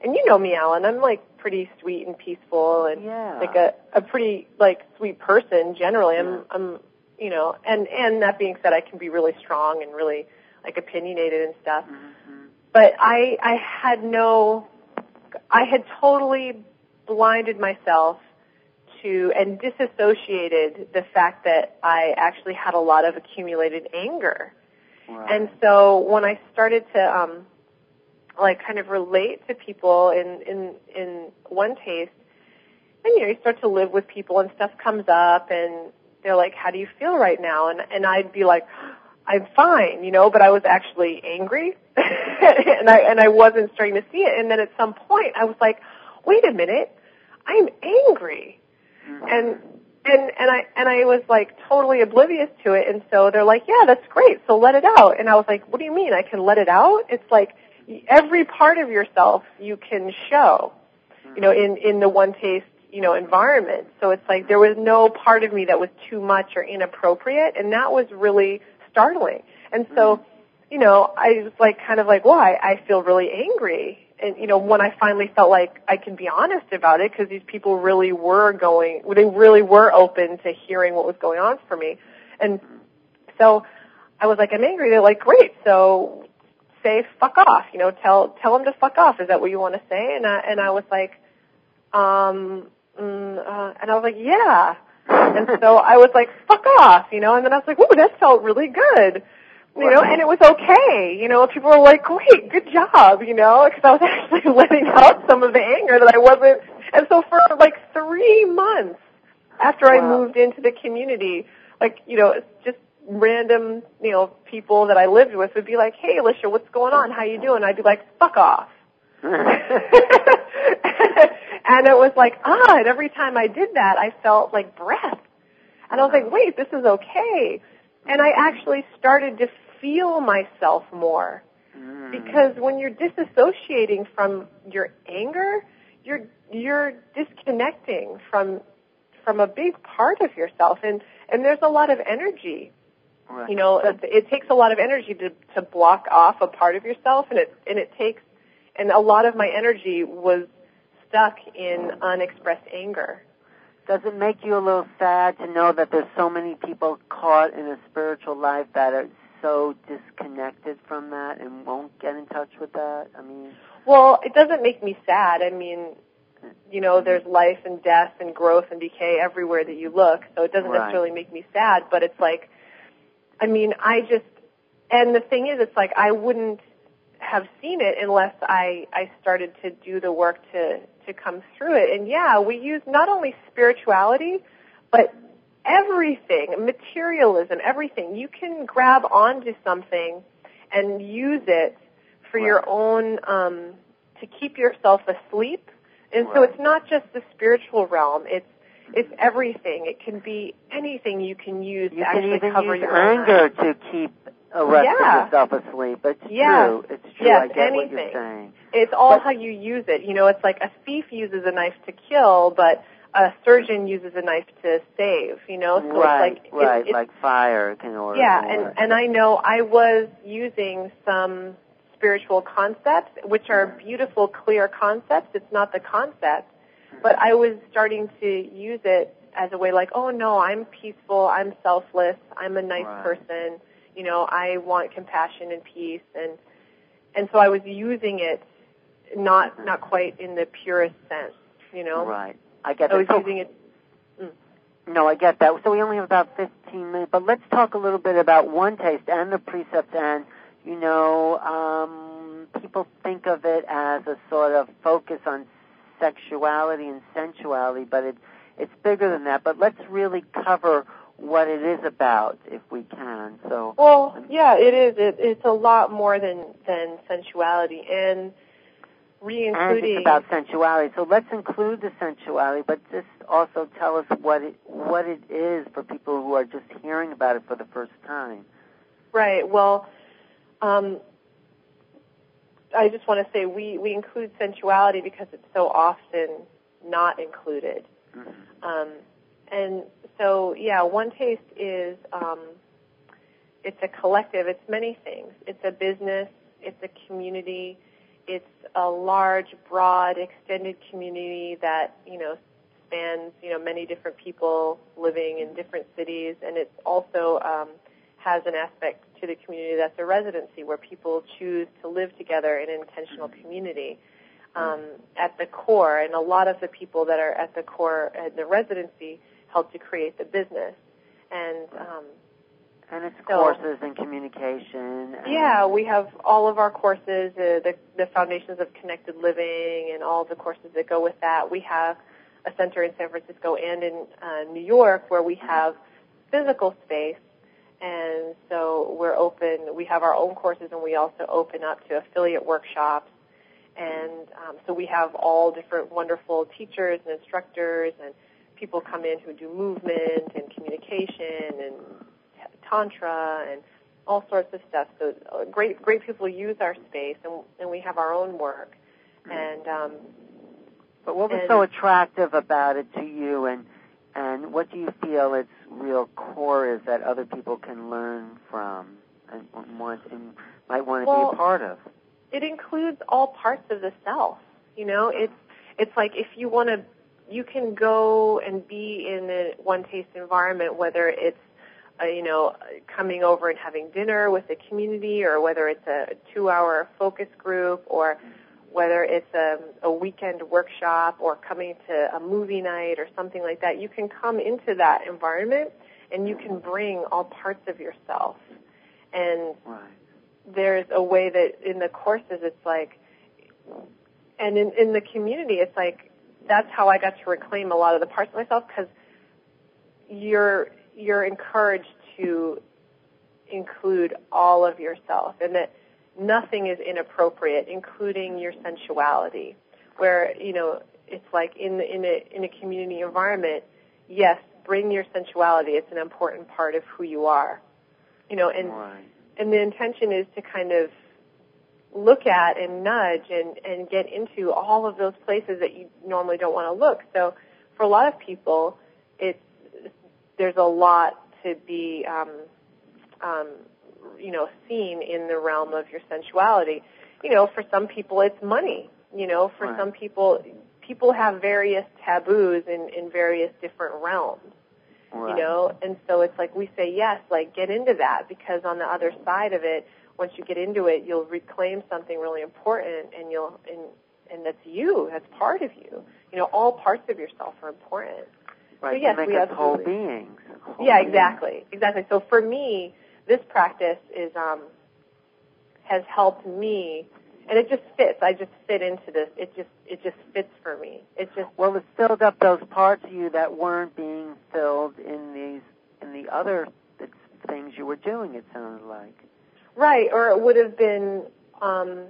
and you know me, Alan, I'm like pretty sweet and peaceful and yeah. like a, a pretty like sweet person generally. I'm, yeah. I'm, you know, and, and that being said, I can be really strong and really like opinionated and stuff. Mm-hmm. But I, I had no, I had totally blinded myself to and disassociated the fact that I actually had a lot of accumulated anger. Right. And so when I started to, um, like kind of relate to people in, in, in one taste, and, you know, you start to live with people and stuff comes up and they're like, how do you feel right now? And, and I'd be like, I'm fine, you know, but I was actually angry and I, and I wasn't starting to see it. And then at some point I was like, wait a minute, I'm angry. Mm-hmm. And, and, and I, and I was like totally oblivious to it. And so they're like, yeah, that's great. So let it out. And I was like, what do you mean I can let it out? It's like every part of yourself you can show, you know, in, in the one taste, you know, environment. So it's like there was no part of me that was too much or inappropriate. And that was really startling. And so, you know, I was like, kind of like, well, I, I feel really angry. And, you know, when I finally felt like I can be honest about it, because these people really were going, they really were open to hearing what was going on for me. And so I was like, I'm angry. They're like, great. So say fuck off, you know, tell, tell them to fuck off. Is that what you want to say? And I, and I was like, um, mm, uh, and I was like, yeah. And so I was like, fuck off, you know, and then I was like, ooh, that felt really good. You know, and it was okay. You know, people were like, great, good job, you know, because I was actually letting out some of the anger that I wasn't. And so for like three months after I wow. moved into the community, like, you know, just random, you know, people that I lived with would be like, hey, Alicia, what's going on? How you doing? I'd be like, fuck off. And it was like, ah, and every time I did that, I felt like breath. And I was like, wait, this is okay. And I actually started to feel myself more. Mm. Because when you're disassociating from your anger, you're you're disconnecting from from a big part of yourself. And, and there's a lot of energy. Right. You know, it, it takes a lot of energy to, to block off a part of yourself, and it and it takes and a lot of my energy was stuck in unexpressed anger. Does it make you a little sad to know that there's so many people caught in a spiritual life that are so disconnected from that and won't get in touch with that? I mean, well, it doesn't make me sad. I mean, you know, there's life and death and growth and decay everywhere that you look, so it doesn't right. necessarily make me sad, but it's like, I mean, I just, and the thing is, it's like I wouldn't have seen it unless I, I started to do the work to, to come through it. And yeah, we use not only spirituality, but everything, materialism, everything. You can grab onto something and use it for right. your own, um, to keep yourself asleep. And right. so it's not just the spiritual realm, it's it's everything. It can be anything you can use you to actually can even cover use your anger to keep arresting yeah. yourself asleep. It's yes. true. It's true. Yes, I get anything. what you're saying. It's all but, how you use it. You know, it's like a thief uses a knife to kill, but a surgeon uses a knife to save, you know? So right, it's like, right, it's, it's, like fire can order. Yeah, and, and I know I was using some spiritual concepts, which are beautiful, clear concepts. It's not the concept, but I was starting to use it as a way like, oh no, I'm peaceful, I'm selfless, I'm a nice right. person, you know, I want compassion and peace, and and so I was using it not not quite in the purest sense, you know. Right. I get that. I was so, using it. Mm. No, I get that. So we only have about fifteen minutes, but let's talk a little bit about One Taste and the precepts. And you know, um, people think of it as a sort of focus on sexuality and sensuality, but it's it's bigger than that. But let's really cover what it is about, if we can. So. Well, yeah, it is. It, it's a lot more than than sensuality, and re-including. And it's about sensuality. So let's include the sensuality, but just also tell us what it what it is for people who are just hearing about it for the first time. Right. Well, um, I just want to say we, we include sensuality because it's so often not included. Mm-hmm. Um, and so, yeah, One Taste is, um, it's a collective. It's many things. It's a business. It's a community. it's a large, broad, extended community that, you know, spans, you know, many different people living in different cities, and it's also um, has an aspect to the community that's a residency where people choose to live together in an intentional community um, at the core. And a lot of the people that are at the core at the residency help to create the business. And um, and it's so, courses in communication. And yeah, we have all of our courses, uh, the, the foundations of connected living and all the courses that go with that. We have a center in San Francisco and in uh, New York where we have physical space. And so we're open. We have our own courses, and we also open up to affiliate workshops. And um, so we have all different wonderful teachers and instructors, and people come in who do movement and communication and t- tantra and all sorts of stuff. So uh, great, great people use our space, and, and we have our own work. And um, but what was and, so attractive about it to you, and and what do you feel its real core is that other people can learn from and want and might want to well, be a part of? It includes all parts of the self. You know, it's it's like if you want to, you can go and be in a one taste environment, whether it's uh, you know coming over and having dinner with the community, or whether it's a two-hour focus group, or whether it's a, a weekend workshop, or coming to a movie night or something like that. You can come into that environment and you can bring all parts of yourself. And right. There's a way that in the courses it's like, and in, in the community it's like, that's how I got to reclaim a lot of the parts of myself, because you're, you're encouraged to include all of yourself, and that nothing is inappropriate, including your sensuality. Where, you know, it's like in the, in a in a community environment, yes, bring your sensuality. It's an important part of who you are. You know, and right. and the intention is to kind of look at and nudge and, and get into all of those places that you normally don't want to look. So for a lot of people, it's there's a lot to be um, um, you know, seen in the realm of your sensuality. You know, for some people it's money. You know, for right. some people, people have various taboos in, in various different realms. Right. You know, and so it's like we say, yes, like get into that, because on the other side of it, once you get into it, you'll reclaim something really important, and you'll, and, and that's you, that's part of you. You know, all parts of yourself are important. Right, so yes, to make we us absolutely. whole beings. Whole yeah, beings. exactly, exactly. So for me, this practice is um, has helped me, and it just fits. I just fit into this. It just it just fits for me. It just well, it filled up those parts of you that weren't being filled in these in the other things you were doing. It sounded like right, or it would have been. Um,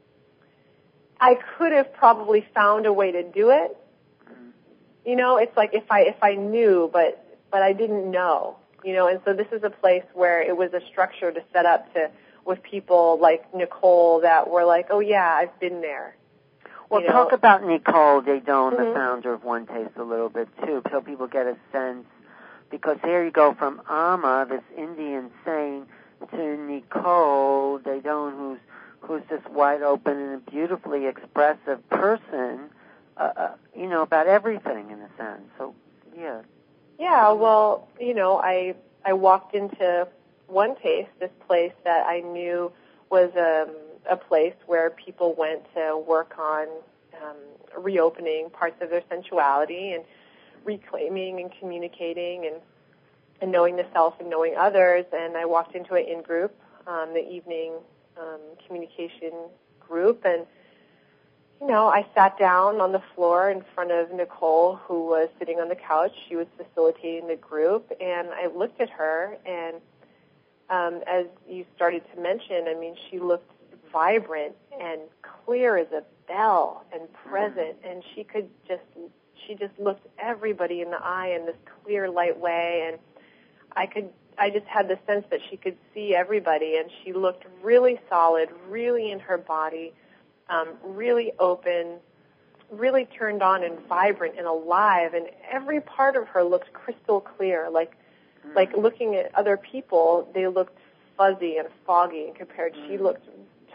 I could have probably found a way to do it. Mm-hmm. You know, it's like if I if I knew, but but I didn't know. You know, and so this is a place where it was a structure to set up to with people like Nicole that were like, oh yeah, I've been there. Well, you know? talk about Nicole Daedone, mm-hmm. the founder of One Taste, a little bit too, so people get a sense. Because here you go from Amma, this Indian saint, to Nicole Daedone, who's who's this wide open and beautifully expressive person. Uh, uh, you know, about everything in a sense. So, yeah. Yeah, well, you know, I I walked into One Taste, this place that I knew was um, a place where people went to work on um, reopening parts of their sensuality and reclaiming and communicating and, and knowing the self and knowing others. And I walked into an in-group, um, the evening um, communication group, and you know, I sat down on the floor in front of Nicole, who was sitting on the couch. She was facilitating the group, and I looked at her, and um, as you started to mention, I mean, she looked vibrant and clear as a bell and present, and she could just, she just looked everybody in the eye in this clear, light way, and I could, I just had the sense that she could see everybody, and she looked really solid, really in her body, Um, really open, really turned on and vibrant and alive, and every part of her looked crystal clear. Like, mm. like looking at other people, they looked fuzzy and foggy, and compared, mm. she looked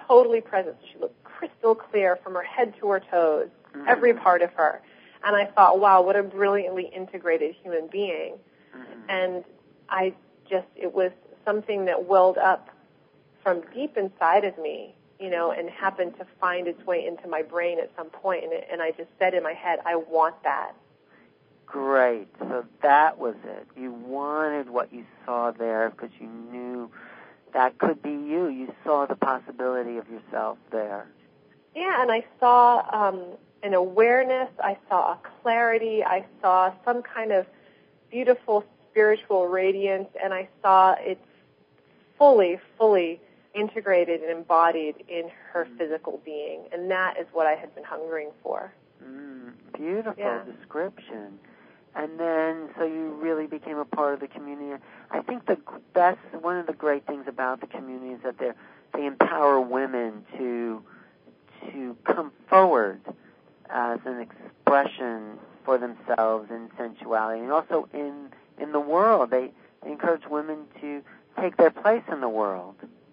totally present. She looked crystal clear from her head to her toes, mm-hmm. every part of her. And I thought, wow, what a brilliantly integrated human being. Mm-hmm. And I just, it was something that welled up from deep inside of me, you know, and happened to find its way into my brain at some point. And, it, and I just said in my head, I want that. Great. So that was it. You wanted what you saw there because you knew that could be you. You saw the possibility of yourself there. Yeah, and I saw um, an awareness. I saw a clarity. I saw some kind of beautiful spiritual radiance, and I saw it fully, fully integrated and embodied in her mm. physical being. And that is what I had been hungering for. Mm, beautiful yeah. description. And then, so you really became a part of the community. I think the best, one of the great things about the community is that they they empower women to to come forward as an expression for themselves in sensuality, and also in in the world. They, they encourage women to take their place in the world.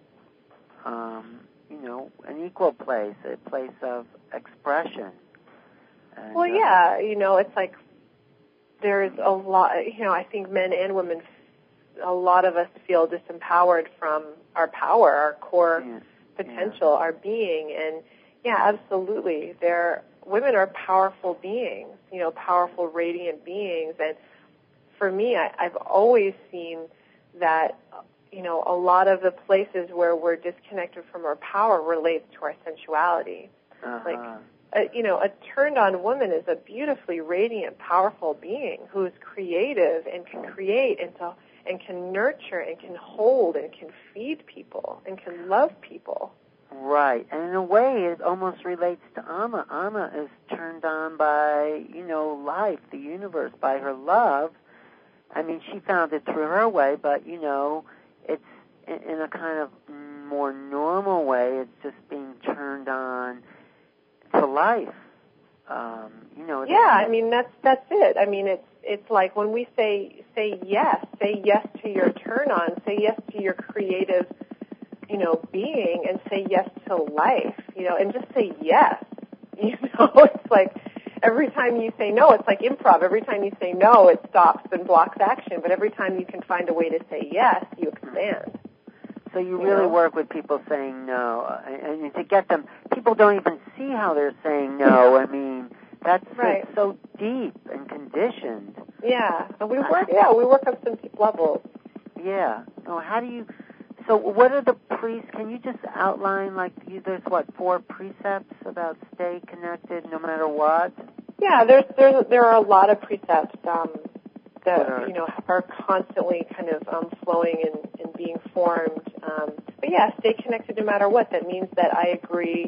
Um, you know, an equal place, a place of expression. And, well, yeah, uh, you know, it's like. There's a lot, you know, I think men and women, a lot of us feel disempowered from our power, our core yeah. potential, yeah. our being. And, yeah, absolutely. They're, women are powerful beings, you know, powerful, radiant beings. And for me, I, I've always seen that, you know, a lot of the places where we're disconnected from our power relates to our sensuality. Uh-huh. Like, A, you know, a turned-on woman is a beautifully radiant, powerful being who is creative and can create and, to, and can nurture and can hold and can feed people and can love people. Right. And in a way, it almost relates to Amma. Amma is turned on by, you know, life, the universe, by her love. I mean, she found it through her way, but, you know, it's in, in a kind of more normal way. It's just being turned on to life, um, you know. Yeah, I mean that's that's it. I mean it's it's like when we say say yes, say yes to your turn on, say yes to your creative, you know, being, and say yes to life, you know, and just say yes. You know, it's like every time you say no, it's like improv. Every time you say no, it stops and blocks action. But every time you can find a way to say yes, you expand. So you, you really know? work with people saying no, and, and to get them, people don't even see how they're saying no. I mean, that's right. so deep and conditioned. Yeah, and we work. Yeah, we work on some deep levels. Yeah. So how do you? So what are the pre? Can you just outline like you, there's what four precepts about stay connected no matter what? Yeah, there's there's there are a lot of precepts. Um, that, you know, are constantly kind of um, flowing and, and being formed. Um, but, yeah, stay connected no matter what. That means that I agree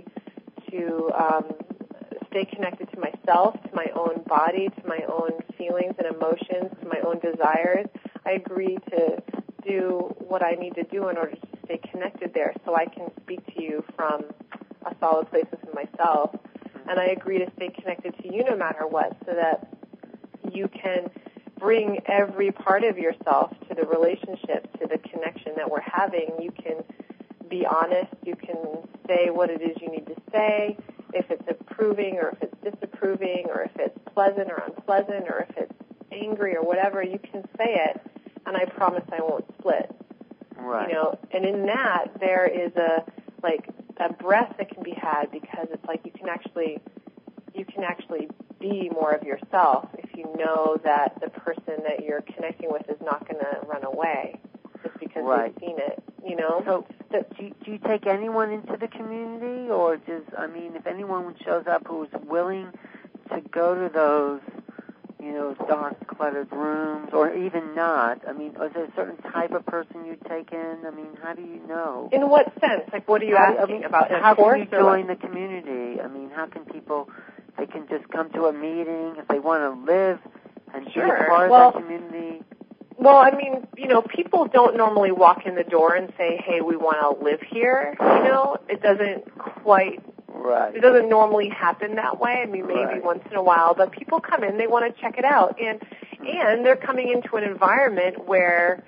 to um, stay connected to myself, to my own body, to my own feelings and emotions, to my own desires. I agree to do what I need to do in order to stay connected there so I can speak to you from a solid place within myself. And I agree to stay connected to you no matter what so that you can bring every part of yourself to the relationship, to the connection that we're having. You can be honest. You can say what it is you need to say, if it's approving or if it's disapproving or if it's pleasant or unpleasant or if it's angry or whatever. You can say it, and I promise I won't split. Right. You know, and in that there is a like a breath that can be had because it's like you can actually you can actually be more of yourself if you know that the person that you're connecting with is not going to run away just because right. they've seen it, you know? So do you, do you take anyone into the community, or does, I mean, if anyone shows up who is willing to go to those, you know, dark, cluttered rooms, or even not, I mean, is there a certain type of person you take in? I mean, how do you know? In what sense? Like, what are you how, asking I mean, about? How can you join what? the community? I mean, how can people... They can just come to a meeting if they want to live and sure. be a part well, of that community. Well, I mean, you know, people don't normally walk in the door and say, hey, we want to live here, you know. It doesn't quite, right. it doesn't normally happen that way. I mean, maybe right. once in a while, but people come in, they want to check it out. And, and they're coming into an environment where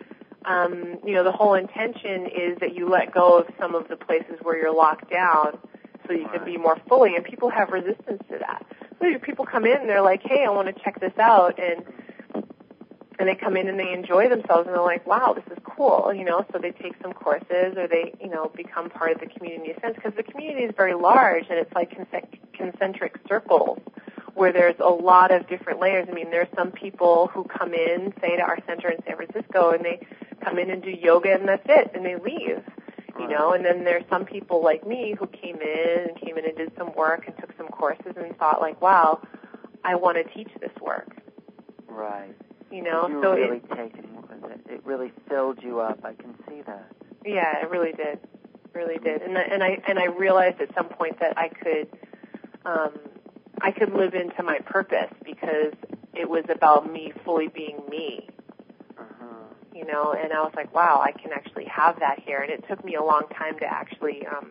um, you know, the whole intention is that you let go of some of the places where you're locked down so you Right. can be more fully, and people have resistance to that. So people come in and they're like, hey, I want to check this out, and and they come in and they enjoy themselves, and they're like, wow, this is cool, you know, so they take some courses or they, you know, become part of the community in a sense, because the community is very large, and it's like concentric circles where there's a lot of different layers. I mean, there's some people who come in, say, to our center in San Francisco, and they come in and do yoga, and that's it, and they leave, you know, and then there's some people like me who came in and came in and did some work and took some courses and thought, like, wow, I want to teach this work. Right. You know, you so were really it, taken with it. It really filled you up. I can see that. Yeah, it really did, really did, and I, and I and I realized at some point that I could, um, I could live into my purpose because it was about me fully being me. Uh-huh. You know, and I was like, wow, I can actually have that here, and it took me a long time to actually um,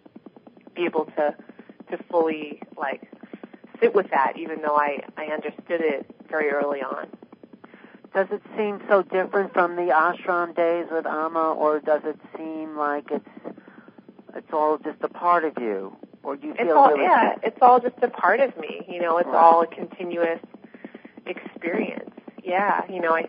be able to to fully like sit with that, even though I I understood it very early on. Does it seem so different from the ashram days with Amma, or does it seem like it's it's all just a part of you, or do you feel it's all, really? Yeah, it's all just a part of me. You know, it's right. all a continuous experience. Yeah, you know, I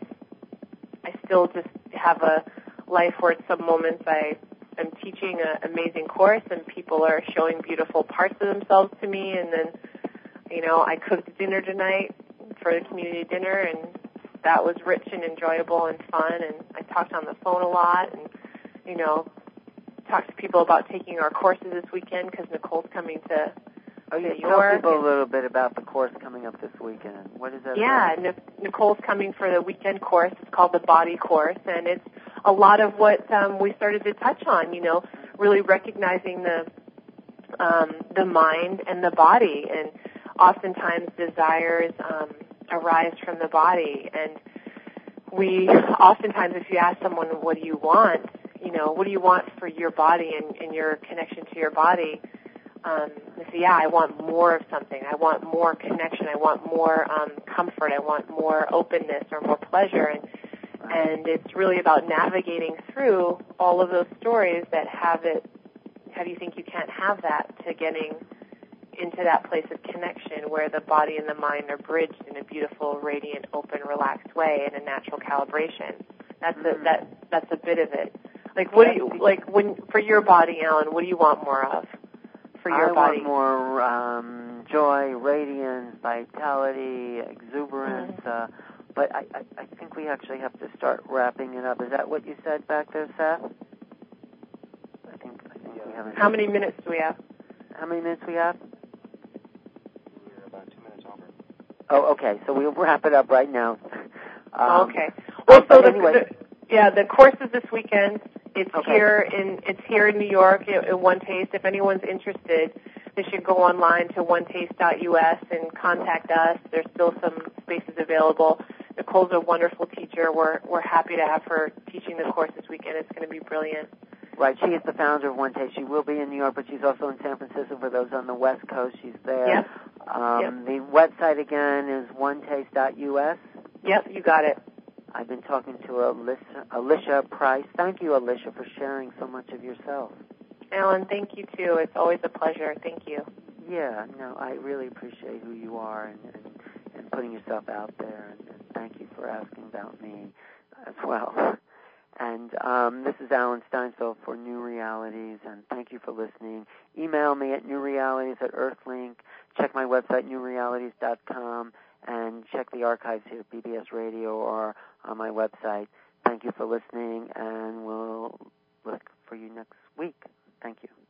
I still just have a life where at some moments I am teaching an amazing course and people are showing beautiful parts of themselves to me, and then, you know, I cooked dinner tonight for the community dinner, and that was rich and enjoyable and fun, and I talked on the phone a lot, and, you know, talked to people about taking our courses this weekend because Nicole's coming to Oh, you New tell York. people a little bit about the course coming up this weekend. What is that Yeah, about? Nicole's coming for the weekend course. It's called the Body Course, and it's a lot of what um, we started to touch on, you know, really recognizing the um, the mind and the body, and oftentimes desires um, arise from the body, and we oftentimes, if you ask someone, what do you want, you know, what do you want for your body and, and your connection to your body, um, they say, yeah, I want more of something, I want more connection, I want more um, comfort, I want more openness or more pleasure, and and it's really about navigating through all of those stories that have it, have you think you can't have that, to getting into that place of connection where the body and the mind are bridged in a beautiful, radiant, open, relaxed way in a natural calibration. That's mm-hmm. a, that that's a bit of it. Like what do you like when for your body, Alan? What do you want more of for your I body? want more um, joy, radiance, vitality, exuberance. Mm-hmm. Uh, but I, I, I think we actually have to start wrapping it up. Is that what you said back there, Seth? I think I think we haven't. How many minutes do we have? How many minutes we have? We're about two minutes over. Oh, okay. So we'll wrap it up right now. Um, okay. Well, so the, anyway. the, yeah, the course is this weekend. It's okay. here in it's here in New York at, at One Taste. If anyone's interested, they should go online to one taste dot U S and contact us. There's still some spaces available. Nicole's a wonderful teacher. We're we're happy to have her teaching the course this weekend. It's going to be brilliant. Right. She is the founder of One Taste. She will be in New York, but she's also in San Francisco. For those on the West Coast, she's there. Yep. Um, yep. The website again is one taste dot U S. Yep, you got it. I've been talking to Alicia, Alicia Price. Thank you, Alicia, for sharing so much of yourself. Alan, thank you, too. It's always a pleasure. Thank you. Yeah, no, I really appreciate who you are and, and, and putting yourself out there, and, and thank you for asking about me as well. And um, this is Alan Steinfeld for New Realities, and thank you for listening. Email me at newrealities at earthlink. Check my website, new realities dot com, and check the archives here at B B S Radio or on my website. Thank you for listening, and we'll look for you next week. Thank you.